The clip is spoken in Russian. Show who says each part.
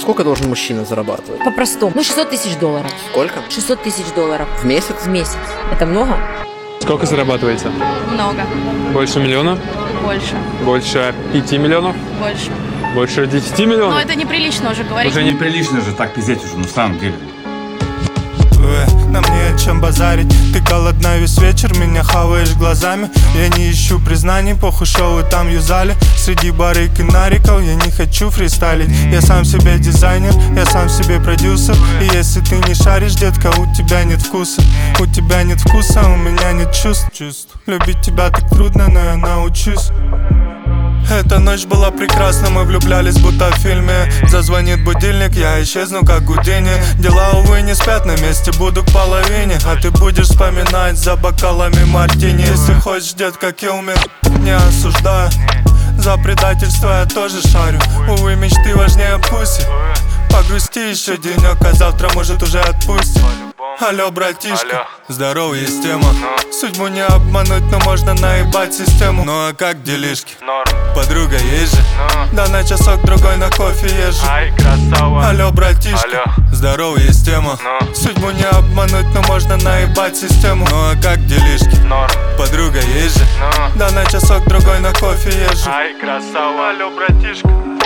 Speaker 1: Сколько должен мужчина зарабатывать?
Speaker 2: По-простому. Ну, $600 тысяч.
Speaker 1: Сколько?
Speaker 2: $600 тысяч.
Speaker 1: В месяц?
Speaker 2: В месяц. Это много?
Speaker 3: Сколько зарабатываете?
Speaker 4: Много.
Speaker 3: Больше миллиона?
Speaker 4: Больше.
Speaker 3: Больше 5 миллионов?
Speaker 4: Больше.
Speaker 3: Больше 10 миллионов?
Speaker 4: Но это неприлично уже говорить.
Speaker 5: Уже неприлично же так пиздеть уже, на самом деле.
Speaker 6: Нам не о чем базарить. Ты голодна весь вечер, меня хаваешь глазами. Я не ищу признаний, похуй шоу и там юзали. Среди барыг и нариков я не хочу фристайлить. Я сам себе дизайнер, я сам себе продюсер. И если ты не шаришь, детка, у тебя нет вкуса. У тебя нет вкуса, у меня нет чувств. Любить тебя так трудно, но я научусь. Эта ночь была прекрасна, мы влюблялись будто в фильме. Зазвонит будильник, я исчезну как Гудини. Дела, увы, не спят, на месте буду к половине. А ты будешь вспоминать за бокалами мартини. Если хочешь, детка, kill me, не осуждаю. За предательство я тоже шарю. Увы, мечты важнее пуси. Погрусти еще денек, а завтра может уже отпустим. Алло, братишка, здорово, есть тема. Судьбу не обмануть, но можно наебать систему. Ну а как делишки? Подруга, есть же? Да на часок-другой на кофе езжу. Алло, братишка, здорово, есть тема. Судьбу не обмануть, но можно наебать систему. Ну а как делишки? Подруга, есть же? Да на часок-другой на кофе езжу. Алло, братишка.